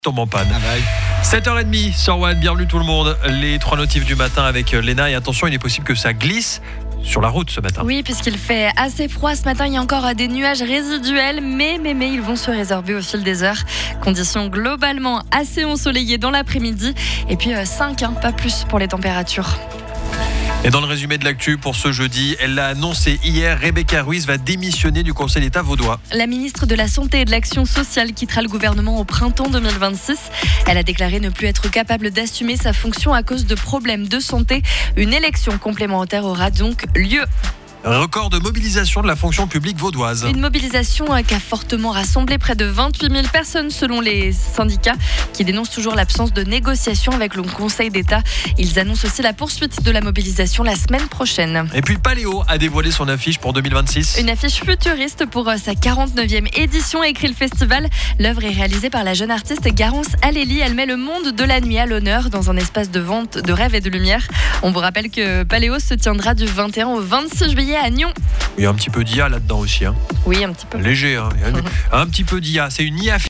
tombe en panne. 7h30 sur One, bienvenue tout le monde. Les 3 notifs du matin avec Léna. Et attention, il est possible que ça glisse sur la route ce matin. Oui, puisqu'il fait assez froid ce matin, il y a encore des nuages résiduels, mais ils vont se résorber au fil des heures. Conditions globalement assez ensoleillées dans l'après-midi. Et puis 5, pas plus pour les températures. Et dans le résumé de l'actu pour ce jeudi, elle l'a annoncé hier, Rebecca Ruiz va démissionner du Conseil d'État vaudois. La ministre de la Santé et de l'Action sociale quittera le gouvernement au printemps 2026. Elle a déclaré ne plus être capable d'assumer sa fonction à cause de problèmes de santé. Une élection complémentaire aura donc lieu. Record de mobilisation de la fonction publique vaudoise. Une mobilisation qui a fortement rassemblé près de 28 000 personnes selon les syndicats qui dénoncent toujours l'absence de négociation avec le Conseil d'État. Ils annoncent aussi la poursuite de la mobilisation la semaine prochaine. Et puis Paléo a dévoilé son affiche pour 2026. Une affiche futuriste pour sa 49e édition, écrit le festival. L'œuvre est réalisée par la jeune artiste Garance Alélie. Elle met le monde de la nuit à l'honneur dans un espace de vente de rêve et de lumière. On vous rappelle que Paléo se tiendra du 21 au 26 juillet à Nyon. Il y a un petit peu d'IA là-dedans aussi. Oui, un petit peu. Léger, un petit peu d'IA. C'est une IA